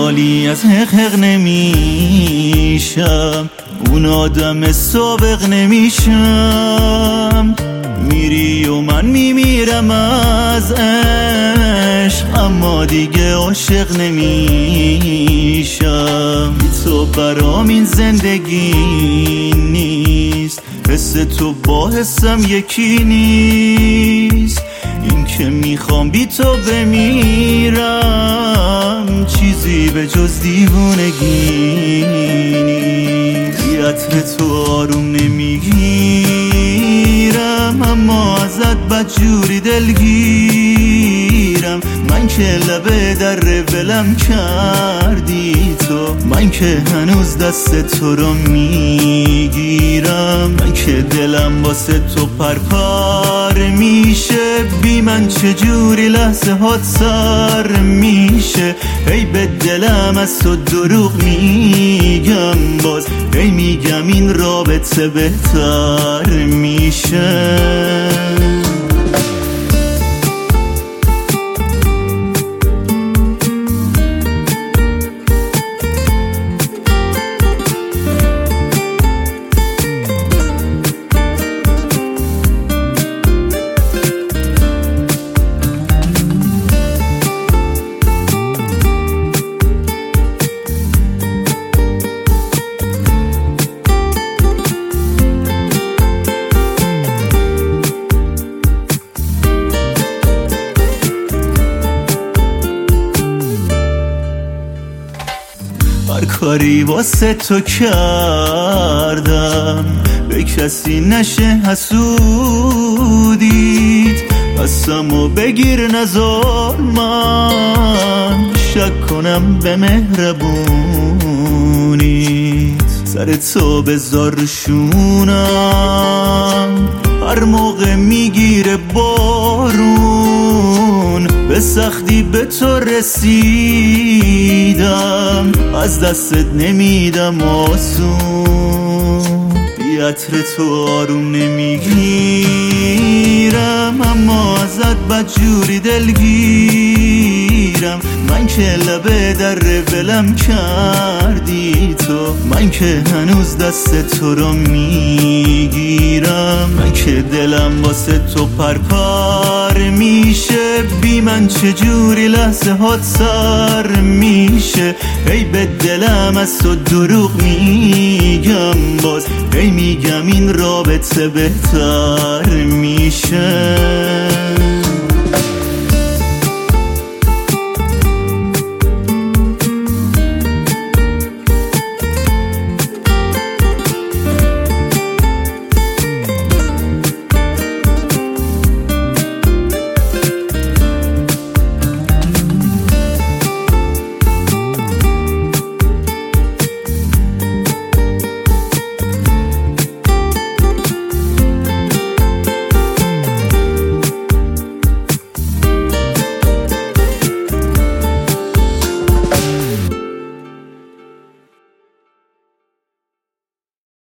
خالی از حق نمیشم، اون آدم سابق نمیشم. میری و من میمیرم از عشق، اما دیگه عاشق نمیشم. تو برام این زندگی نیست، حس تو با حسم یکی نیست. این که میخوام بی تو بمیرم، چیزی به جز دیوونگی نیست. عطر تو آروم نمیگیرم، اما ازت بدجوری دلگیرم. من که لبه در ولم کردی تو، من که هنوز دست تو رو میگیرم. من که دلم واسه تو پرپر میشه، بی من چجوری لحظه هات سر میشه. هی به دلم از تو دروغ میگم، باز هی میگم این رابطه بهتر میشه. هر کاری واسه تو کردم، به کسی نشه حسودیت. قسمو بگیر نذار من شک کنم به مهربونیت. سر تو بذار شونم، هر موقع میگیره بارون. به سختی به تو رسیدم، از دستت نمیدم آسون. بی عطر تو آروم نمیگیرم، اما ازت بدجوری دلگیرم. من که لبه در ولم کردی تو، من که هنوز دست تو رو میگیرم. من که دلم واسه تو پرپر میشه، بی من چجوری لحظه هات سر میشه. هی به دلم از تو دروغ میگم، باز هی میگم این رابطه بهتر میشه.